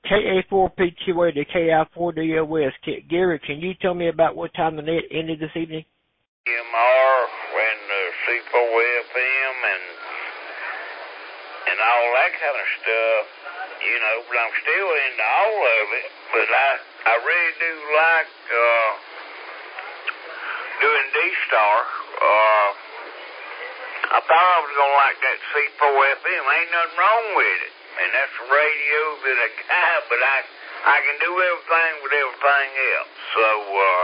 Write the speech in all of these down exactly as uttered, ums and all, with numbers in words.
K A four P Q A to K I four D O S. Gary, can you tell me about what time the net ended this evening? M R and uh, C four F M and and all that kind of stuff, you know, but I'm still into all of it. But I, I really do like uh, doing D-Star. Uh, I thought I was going to like that C four F M. Ain't nothing wrong with it. And that's a radio that I got, but I, I can do everything with everything else. So, uh,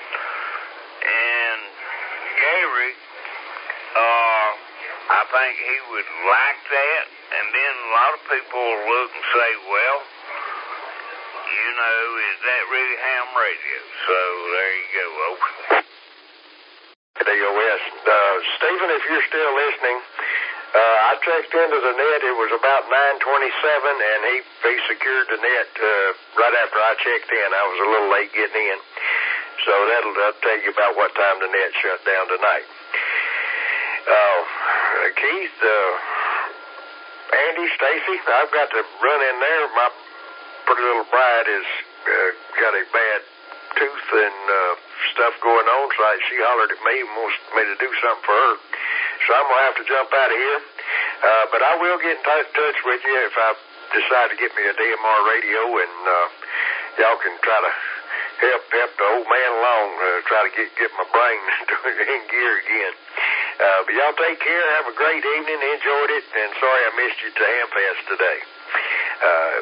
and Gary, uh, I think he would like that. And then a lot of people will look and say, well, you know, is that really ham radio? So there you go, over. D O S. Uh, Stephen, if you're still listening, uh, I checked into the net. It was about nine twenty-seven, and he, he secured the net uh, right after I checked in. I was a little late getting in. So that'll, that'll tell you about what time the net shut down tonight. Uh, Keith, uh, Andy, Stacy, I've got to run in there. My pretty little bride has uh, got a bad tooth and uh, stuff going on, so I, she hollered at me and wants me to do something for her. So I'm going to have to jump out of here. Uh, but I will get in t- touch with you if I decide to get me a D M R radio, and uh, y'all can try to help help the old man along, uh, try to get, get my brain in gear again. Uh, but y'all take care. Have a great evening. Enjoyed it. And sorry I missed you to Hamfest today. Uh,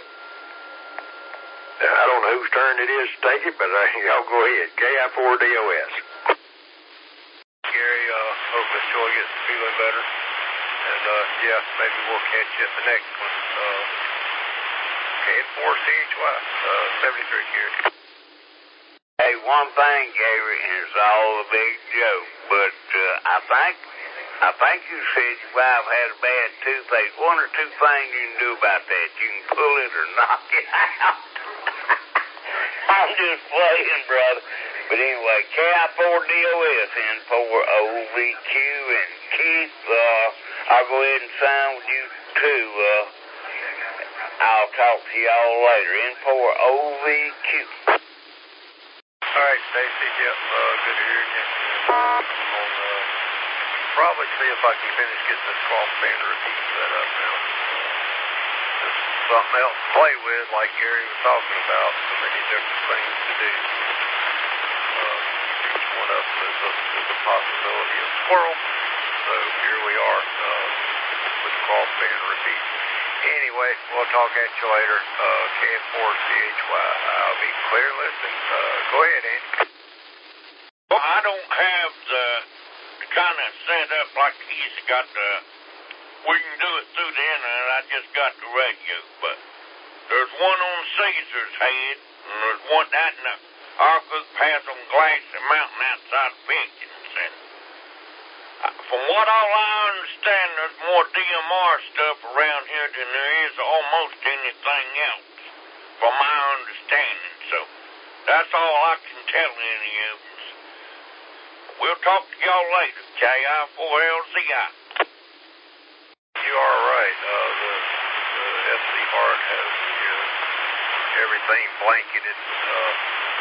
I don't know whose turn it is to take it, but uh, y'all go ahead. K I four D O S. Gary, uh, hope Miss Joy gets feeling better. And, uh, yeah, maybe we'll catch you at the next one. Uh, K N four C H Y, uh, seventy-three, Gary. Hey, one thing, Gary, and it's all a big joke, but uh, I think I think you said your wife had a bad toothache. One or two things you can do about that. You can pull it or knock it out. I'm just playing, brother. But anyway, K I four D O S in for O V Q, and Keith, uh, I'll go ahead and sign with you too. Uh, I'll talk to y'all later. In for O V Q. All right, Stacy. Yep. Uh, good hearing you. I'm gonna uh, probably see if I can finish getting this crossband repeat set up now. This is something else to play with, like Gary was talking about. So many different things to do. Uh, each one of them is a, is a possibility of squirrel. So here we are uh, with the crossband repeat. Anyway, we'll talk at you later. Uh, K N four C H Y. I'll be clear listening. Uh, go ahead, Andy. Well, I don't have the kind of set up like he's got the, we can do it through the internet. I just got the radio, but there's one on Caesar's head, and there's one out in the Arctic Pass on Glacier Mountain outside of Pickens. And from what all I understand, there's more D M R stuff around here than there is almost anything else, from my understanding. So that's all I can tell any of us. We'll talk to y'all later. K I four L Z I. You are right. Uh, the, the S C Hart has the, uh, everything blanketed. Uh,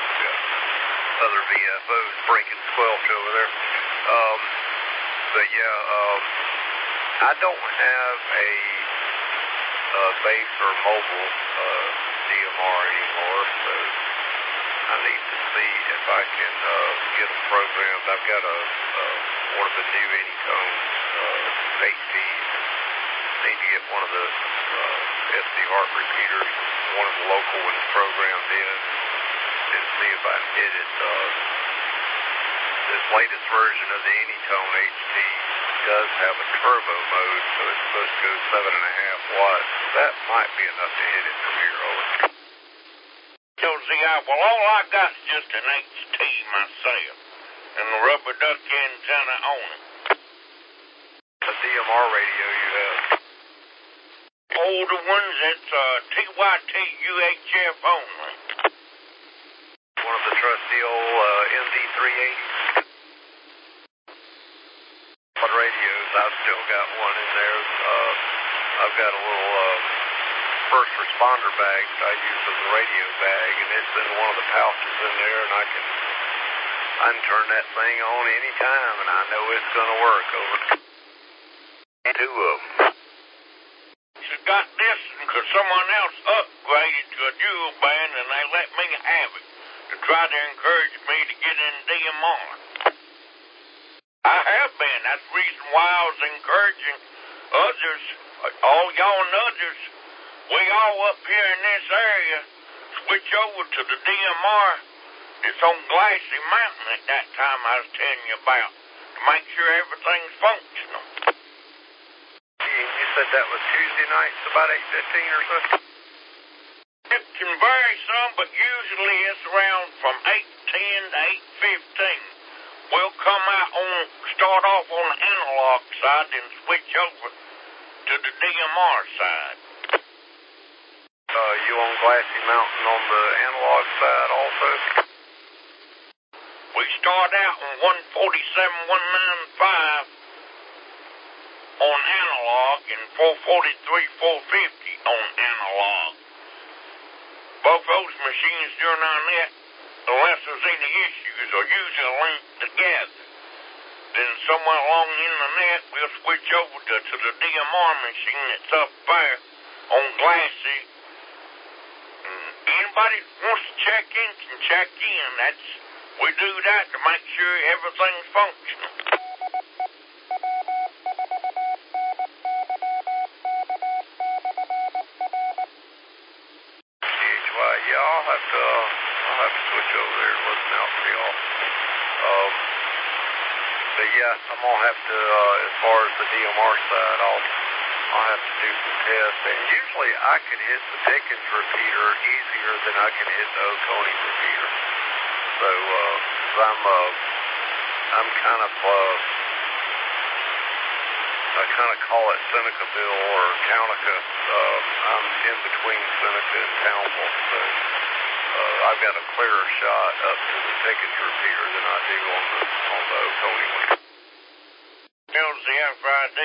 other V F Os breaking squelch over there. Um, but yeah, um, I don't have a, a base or mobile uh, D M R anymore, so I need to see if I can uh, get them programmed. I've got a uh, one of the new Anytone uh, H Ds. Need to get one of the uh, S C Hart repeaters, one of the local ones programmed in, and see if I can hit it. Uh, this latest version of the Anytone H D does have a turbo mode, so it's supposed to go seven and a half watts. So that might be enough to hit it from here over. So, see, I, well, all I got is just an H T myself, and the rubber duck antenna on it. The D M R radio you have? Older ones, it's uh, T Y T U H F only. One of the trusty old uh, M D three eighty radios. I've still got one in there. Uh, I've got a little uh, first responder bag that I use as a radio bag, and it's in one of the pouches in there, and I can I can turn that thing on any time, and I know it's going to work. Over two of them. You got this because someone else upgraded to a dual band, and they let me have it to try to encourage me to get in D M R. I have been. That's the reason why I was encouraging others, all y'all and others, we all up here in this area, switch over to the D M R. It's on Glassy Mountain at that time I was telling you about, to make sure everything's functional. You said that was Tuesday nights, about eight fifteen or so? It can vary some, but usually it's around from eight ten to eight fifteen. We'll come out on, start off on the analog side, then switch over to the D M R side. Uh, you on Glassy Mountain on the analog side also? We start out on one forty-seven one ninety-five on analog and four forty-three four fifty on analog. Both those machines during our net, unless there's any issues, are usually linked together. Then somewhere along in the net, we'll switch over to, to the D M R machine that's up there on Glassy. And anybody who wants to check in can check in. That's we do that to make sure everything's functional. Yeah, I'll have to, uh, I'll have to switch over there and listen out for y'all. Um, but yeah, I'm gonna have to, uh, as far as the D M R side, I'll, I'll have to do some tests. And usually I can hit the Pickens repeater easier than I can hit the Oconee repeater. So, uh, cause I'm, uh, I'm kind of, uh, I kind of call it Senecaville or Townica. Um, I'm in between Seneca and Townsville, so uh, I've got a clearer shot up to the Pickens repeater than I do on the on the Oconee one. How's the F I D?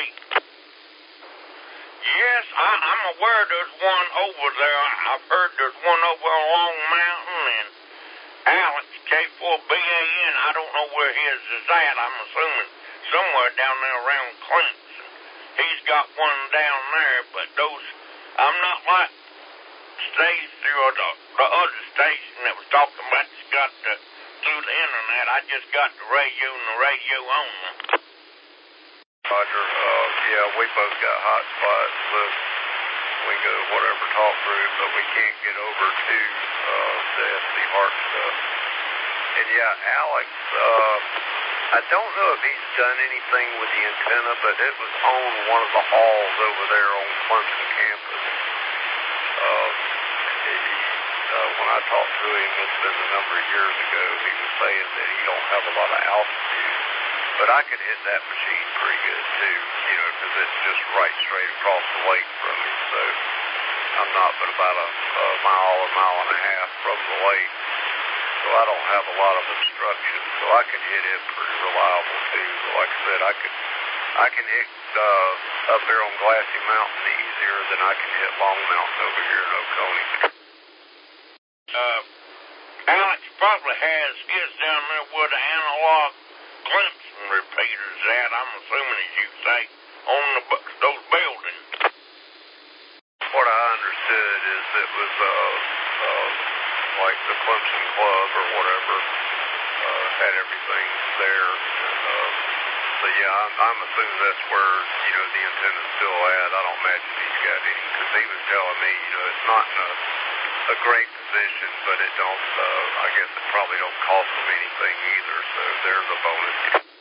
Yes, I, I'm aware there's one over there. I've heard there's one over on Long Mountain, and Alex K four B A N, I don't know where his is at. I'm assuming somewhere down there around Clinton. He's got one down there, but those, I'm not like Stacy or the, the other station that was talking about it's got the, through the internet. I just got the radio and the radio only. Roger, uh, yeah, we both got hot spots, so we go whatever talk through, but we can't get over to uh, the S C Hart stuff. And yeah, Alex, uh, I don't know if he's done anything with the antenna, but it was on one of the halls over there on Clemson campus. Uh, he, uh, when I talked to him, it's been a number of years ago, he was saying that he don't have a lot of altitude, but I could hit that machine pretty good too, you know, because it's just right straight across the lake from me, so I'm not but about a, a mile, a mile and a half from the lake. So I don't have a lot of obstruction, so I can hit it pretty reliable too. But like I said, I can I can hit uh, up there on Glassy Mountain easier than I can hit Long Mountain over here in Oconee. Uh, Alex probably has his down there where the analog Clemson repeaters at. I'm assuming, as you say, on the those buildings. What I understood is it was uh, uh, like the Clemson Club or whatever uh, had everything there. Uh, so yeah, I'm, I'm assuming that's where, you know, the antenna's still at. I don't imagine he's got any, because he was telling me, you know, it's not in a, a great position, but it don't, uh, I guess it probably don't cost him anything either, so there's a bonus.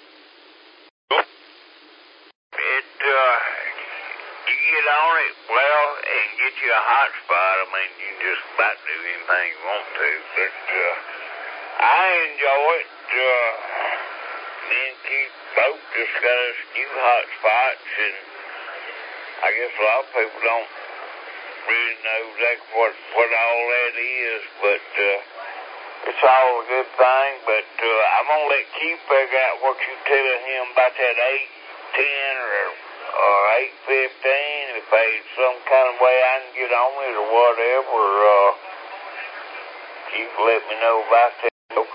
It, uh, you get on it well and get you a hot spot. I mean, you can just about do anything you want to, but, uh, I enjoy it. Uh, me and Keith both discussed new hot spots, and I guess a lot of people don't really know exactly what, what all that is, but, uh, it's all a good thing, but, uh, I'm gonna let Keith figure out what you telling him about that eight ten or, or eight fifteen. If page, some kind of way I can get on it or whatever, uh, you can let me know about that.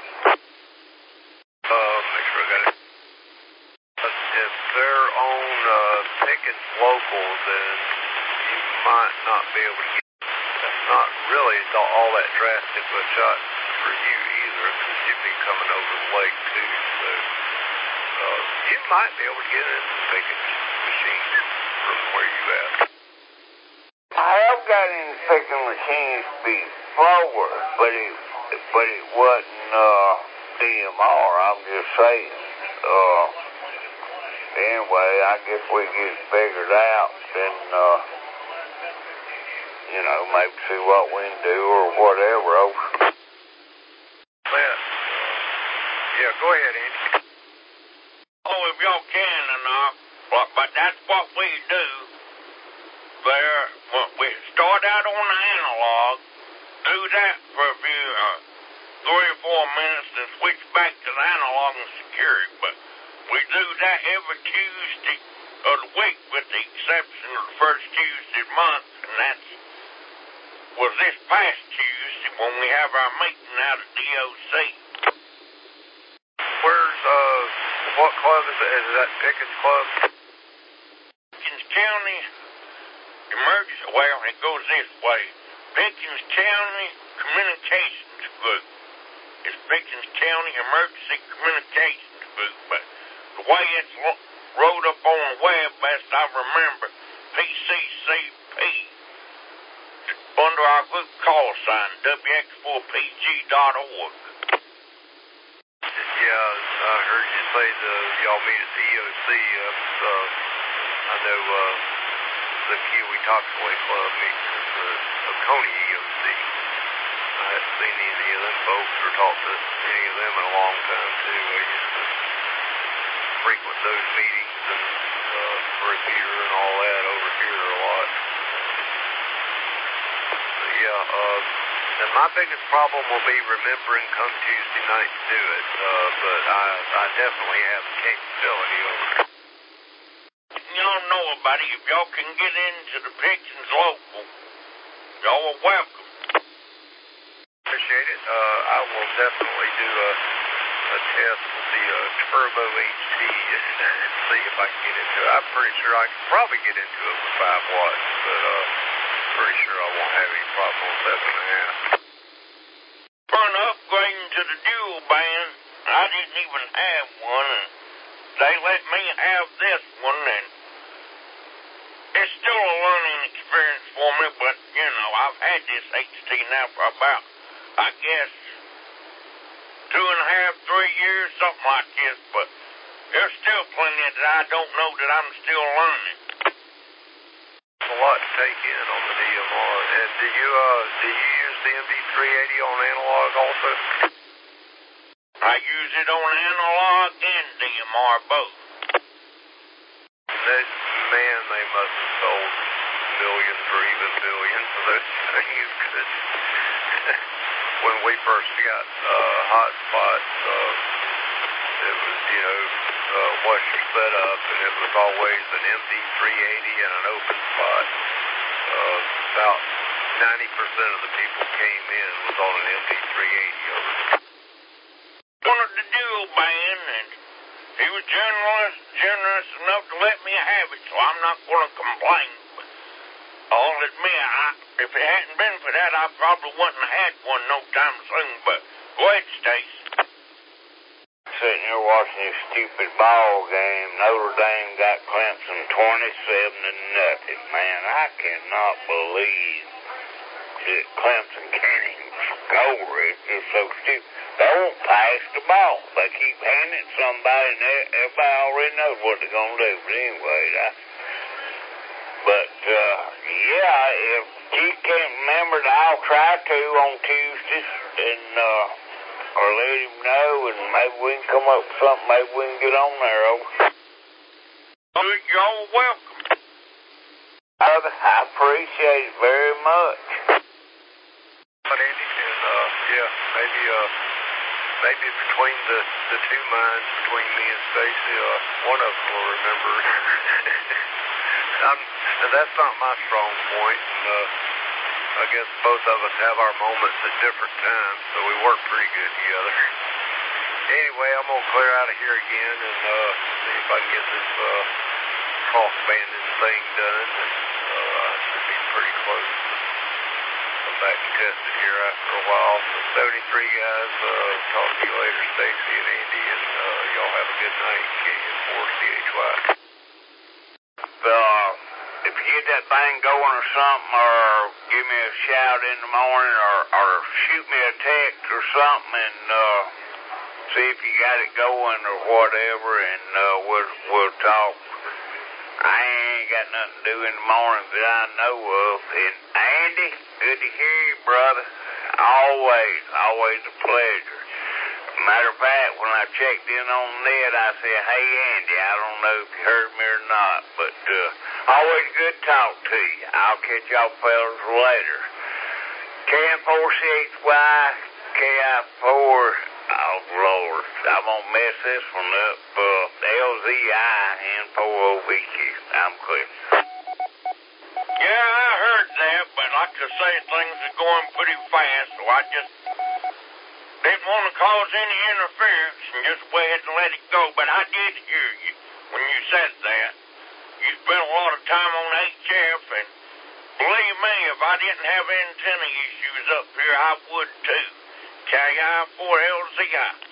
Uh, make sure I got it. If they're on uh, Pickens Local, then you might not be able to get. That's not really all that drastic of a shot for you either, because you'd be coming over the lake too. So uh, you might be able to get into the Pickens machine from where you at. I have got in picking machines before, but it but it wasn't uh, D M R. I'm just saying. Uh, anyway, I guess we get it figured out, and uh, you know, maybe see what we can do or whatever. Over. Yeah. Yeah. Go ahead, Andy. Oh, if y'all can or not, but, but that's what we do. There, well, we start out on the analog, do that for a few, uh, three or four minutes, and switch back to the analog and secure it. But we do that every Tuesday of the week, with the exception of the first Tuesday of the month, and that's was this past Tuesday when we have our meeting out at D O C. Where's, uh, what club is it? Is that Pickens Club? Pickens County Emergency, well, it goes this way. Pickens County Communications Group. It's Pickens County Emergency Communications Group, but the way it's lo- wrote up on the web, best I remember, P C C P, under our group call sign, W X four P G dot org. Yeah, I heard you say the y'all meet at the E O C. Uh, uh, I know uh, the Kiwi Toxaway Club meets at the Oconee E O C. I haven't seen any of them folks or talked to any of them in a long time, too. I used to frequent those meetings and uh, for a beer and all that over here a lot. But yeah, uh, and my biggest problem will be remembering come Tuesday night to do it, uh, but I, I definitely have the capability over it. Y'all know about it. If y'all can get into the Pickens Local, y'all are welcome. Appreciate it. Uh, I will definitely do a, a test with the uh, Turbo H T and see if I can get into it. I'm pretty sure I can probably get into it with five watts, but uh, pretty sure I won't have any problem with seven and a half. For upgrading to the dual band, I didn't even have one, and they let me have this one, and it's still a learning experience for me, but, you know, I've had this H T now for about, I guess, two and a half, three years, something like this, but there's still plenty that I don't know that I'm still learning. A lot to take in on the D M R. And do you uh do you use the M D three eighty on analog also? I use it on analog and D M R both. That, man, they must have sold millions or even billions of those things, because when we first got uh, hotspots, uh, it was, you know, uh, what's your setup, and it was always an M D three eighty and an open spot. Uh, about ninety percent of the people came in was on an M D three eighty over. One of the dual band, and he was generous, generous enough to let me have it, so I'm not going to complain. But I'll admit, I, if it hadn't been for that, I probably wouldn't have had one no time soon, but go ahead, Stacy. Sitting here watching this stupid ball game. Notre Dame got Clemson twenty-seven to nothing. Man, I cannot believe that Clemson can't even score. It's just so stupid. They won't pass the ball. They keep handing it to somebody, and everybody already knows what they're going to do. But anyway, I, but, uh, yeah, if you can't remember, I'll try to on Tuesdays, and, uh, or let him know, and maybe we can come up with something. Maybe we can get on there, over. Good, y'all welcome. I appreciate it very much. But Andy, and, uh, yeah, maybe, uh, maybe between the, the two minds, between me and Stacy, uh, one of them will remember I'm, that's not my strong point, and uh, I guess both of us have our moments at different times, so we work pretty good together. Anyway, I'm going to clear out of here again and uh, see if I can get this uh, cross banding thing done. And, uh, I should be pretty close to come back and test it here after a while. So seventy-three guys, uh, talk to you later, Stacy and Andy, and uh, y'all have a good night. K N four C H Y. Uh, if you get that thing going or something, or give me a shout in the morning, or, or shoot me a text or something, and uh, see if you got it going or whatever, and uh, we'll we'll talk. I ain't got nothing to do in the morning that I know of. And Andy, good to hear you, brother. Always, always a pleasure. Matter of fact, when I checked in on the net, I said, hey, Andy, I don't know if you heard me or not, but uh, always good to talk to you. I'll catch y'all fellas later. K N four C H Y, K I four, oh, Lord, I'm going to mess this one up. Uh, L Z I N four O V Q. I'm clear. Yeah, I heard that, but like I say, things are going pretty fast, so I just didn't want to cause any interference and just go ahead and let it go. But I did hear you when you said that. You spent a lot of time on H F, and believe me, if I didn't have antenna issues up here, I would too. K I four L Z I.